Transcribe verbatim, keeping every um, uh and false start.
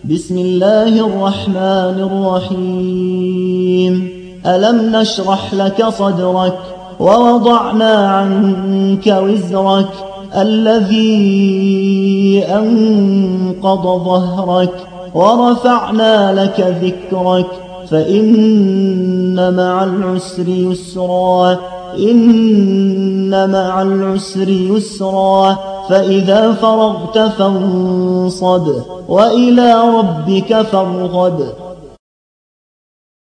بسم الله الرحمن الرحيم. ألم نشرح لك صدرك ووضعنا عنك وزرك الذي أنقض ظهرك ورفعنا لك ذكرك فإن مع العسر يسرا إن مع العسر يسرا فإذا فرغت فانصب وإلى ربك فارغب.